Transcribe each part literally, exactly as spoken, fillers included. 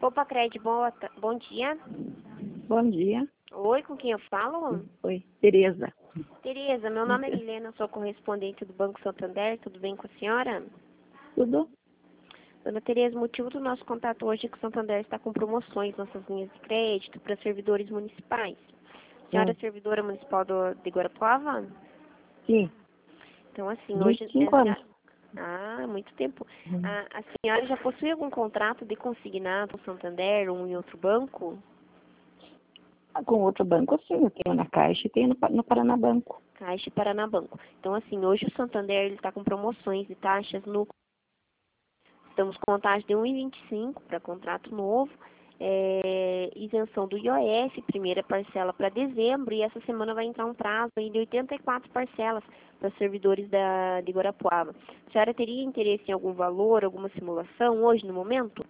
Opa, Cred, boa, ta- bom dia. Bom dia. Oi, com quem eu falo? Oi, Tereza. Tereza, meu nome é Milena, sou correspondente do Banco Santander, tudo bem com a senhora? Tudo? Dona Tereza, o motivo do nosso contato hoje é que o Santander está com promoções nas suas linhas de crédito para servidores municipais. A senhora é Hum. servidora municipal do, de Guarapuava? Sim, Então, assim, hoje... vinte e cinco a anos. senhora- Ah, muito tempo. Uhum. A, a senhora já possui algum contrato de consignado com o Santander ou em outro banco? Ah, com outro banco, sim. Eu tenho na Caixa e tenho no, Pa- no Paranabanco. Caixa e Paranabanco. Então, assim, hoje o Santander está com promoções de taxas no... Estamos com taxa de um vírgula vinte e cinco para contrato novo, é, isenção do I O F, primeira parcela para dezembro, e essa semana vai entrar um prazo aí de oitenta e quatro parcelas para servidores da, de Guarapuava. A senhora teria interesse em algum valor, alguma simulação hoje, no momento?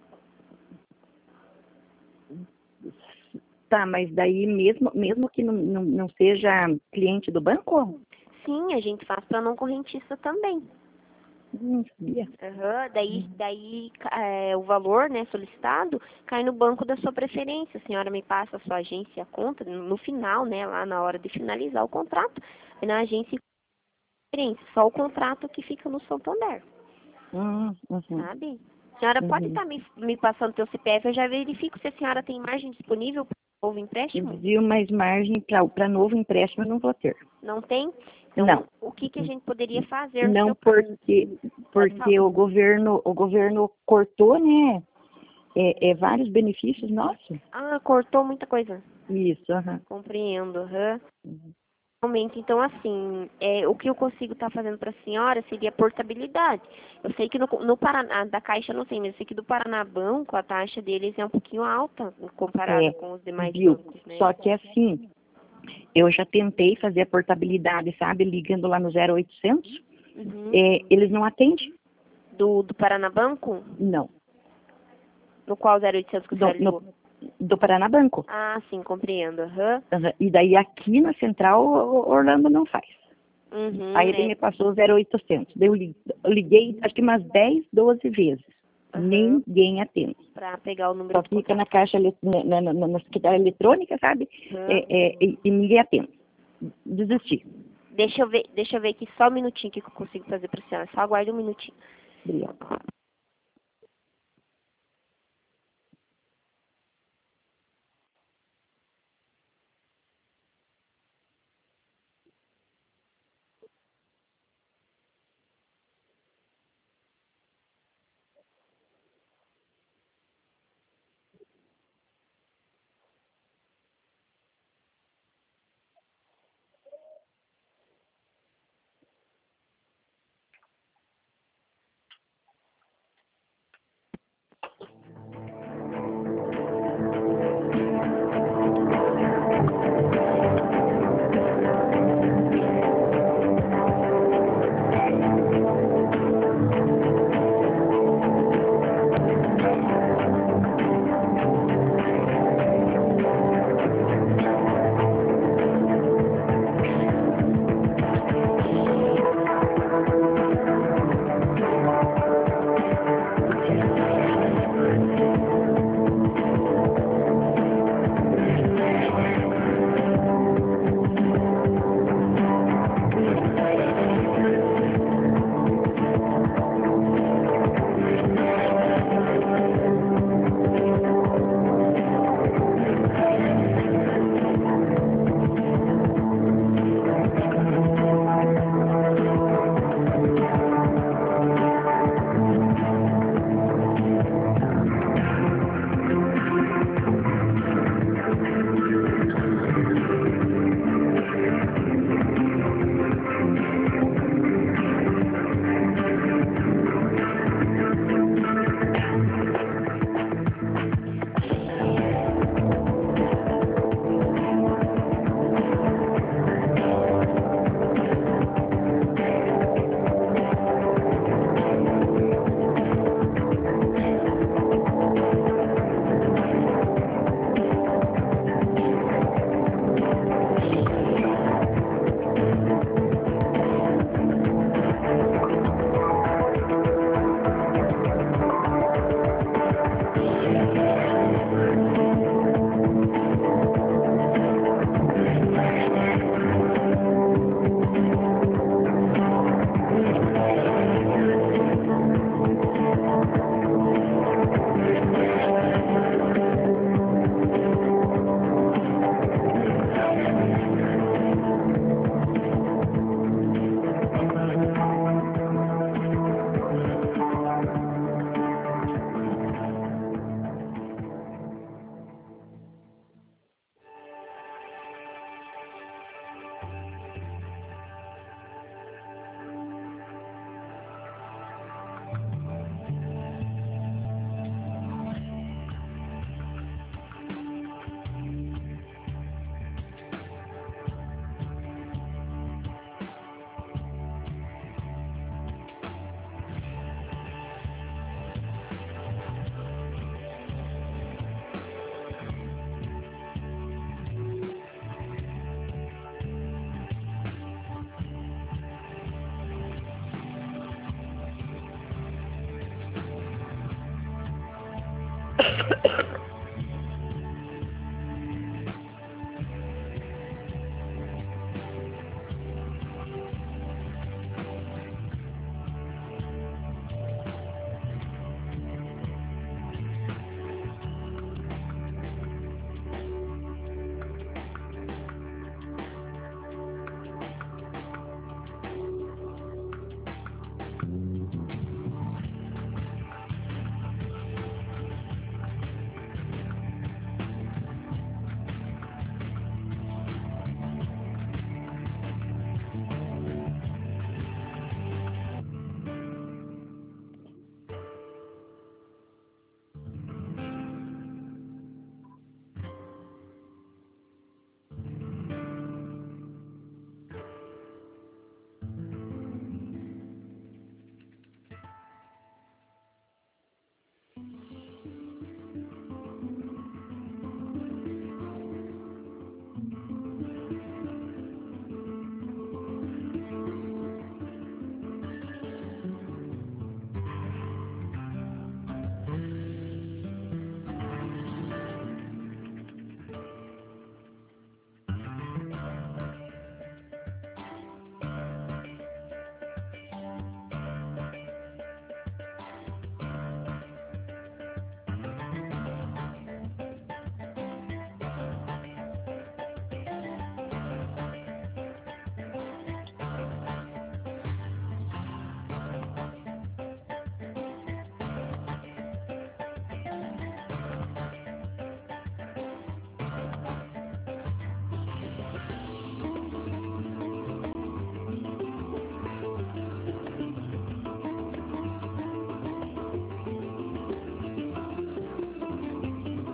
Tá, mas daí mesmo, mesmo que não, não, não seja cliente do banco? Sim, a gente faz para não correntista também. Não sabia. Aham, daí, daí é, o valor, né, solicitado cai no banco da sua preferência. A senhora me passa a sua agência e a conta no final, né, lá na hora de finalizar o contrato, e na agência e preferência, só o contrato que fica no Santander, Hum, uhum, sabe? A senhora pode uhum. estar me, me passando seu C P F, eu já verifico se a senhora tem margem disponível para o novo empréstimo? Viu, mais margem para novo empréstimo eu não vou ter. Não tem? Não. Então, o que, que a gente poderia fazer no Não seu caso? porque, Pode porque falar. o governo, o governo cortou, né? É, é vários benefícios nossos. Ah, cortou muita coisa. Isso, aham. Compreendo, aham. Realmente, então assim, é, o que eu consigo estar fazendo para a senhora seria portabilidade. Eu sei que no, no Paraná, da Caixa eu não sei, mas eu sei que do Paranabanco a taxa deles é um pouquinho alta comparada É, com os demais viu? bancos, né? Só que assim, eu já tentei fazer a portabilidade, sabe? Ligando lá no zero oitocentos, Uhum. é, eles não atendem? Do, do Paranabanco, Não. no qual zero oitocentos que a Do, senhora ligou? no, do Paranabanco. Ah, sim, compreendo, aham. Aham. E daí aqui na Central, o Orlando não faz. Aí Uhum, ele é, me passou o zero oitocentos. Daí eu li- eu liguei acho que umas dez, doze vezes. aham, Ninguém atende. para pegar o número Só do fica na contrato. caixa, ele- na, na, na, na secretária eletrônica, sabe? Aham. É, é, e, e ninguém atende. Desisti. Deixa eu ver, deixa eu ver aqui só um minutinho que eu consigo fazer para a senhora. Só aguarde um minutinho. Obrigada.